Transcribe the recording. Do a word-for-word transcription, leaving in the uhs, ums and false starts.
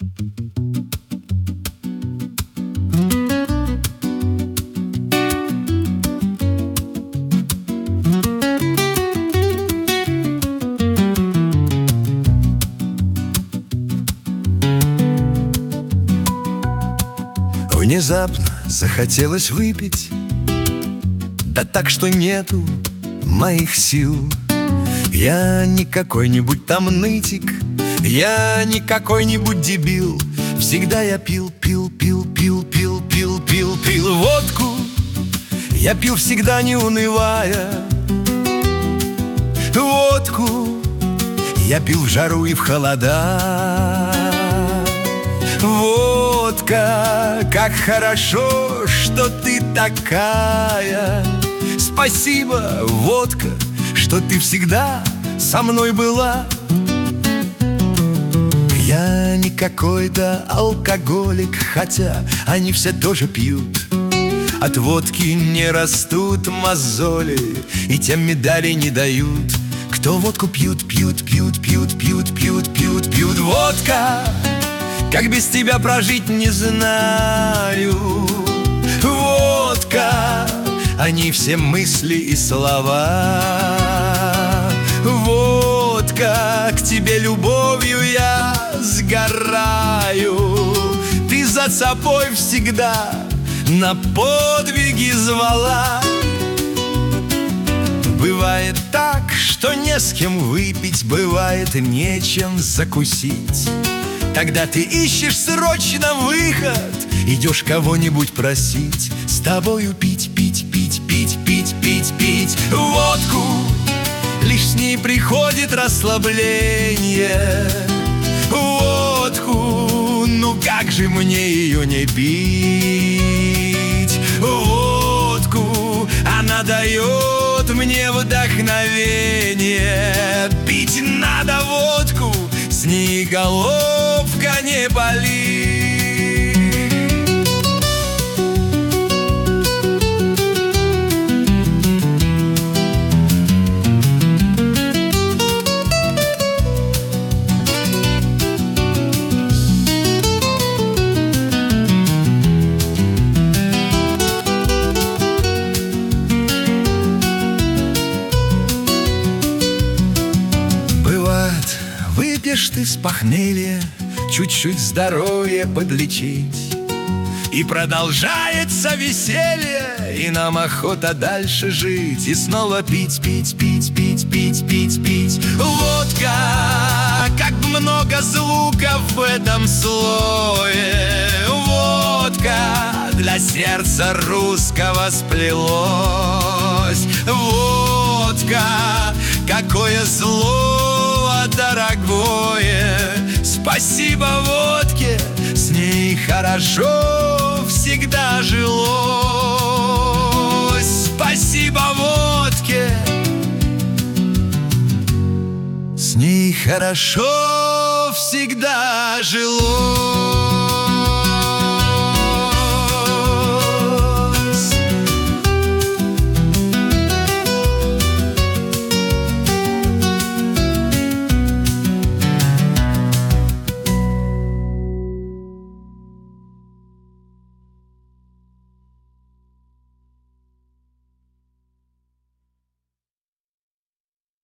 Внезапно захотелось выпить, да так, что нету моих сил. Я не какой-нибудь там нытик, я не какой-нибудь дебил. Всегда я пил, пил, пил, пил, пил, пил, пил, пил водку. Я пил всегда, не унывая. Водку я пил в жару и в холода. Водка, как хорошо, что ты такая. Спасибо, водка, что ты всегда со мной была. Я не какой-то алкоголик, хотя они все тоже пьют. От водки не растут мозоли, и тем медали не дают. Кто водку пьют, пьют, пьют, пьют, пьют, пьют, пьют, пьют. Водка, как без тебя прожить не знаю. Водка, они все мысли и слова. Водка, к тебе любовью я сгораю. Ты за собой всегда на подвиги звала. Бывает так, что не с кем выпить, бывает нечем закусить. Тогда ты ищешь срочно выход, идешь кого-нибудь просить с тобою пить, пить, пить, пить, пить, пить, пить водку. Лишь с ней приходит расслабление. Водку, ну как же мне ее не пить? Водку, она дает мне вдохновение. Пить надо водку, с ней головка не болит. Выпьешь ты с похмелья, чуть-чуть здоровье подлечить, и продолжается веселье, и нам охота дальше жить. И снова пить, пить, пить, пить, пить, пить, пить водка, как много звуков в этом слое. Водка для сердца русского сплелось. Водка, какое слово дорогое. Спасибо водке, с ней хорошо всегда жилось. Спасибо водке, с ней хорошо всегда жилось.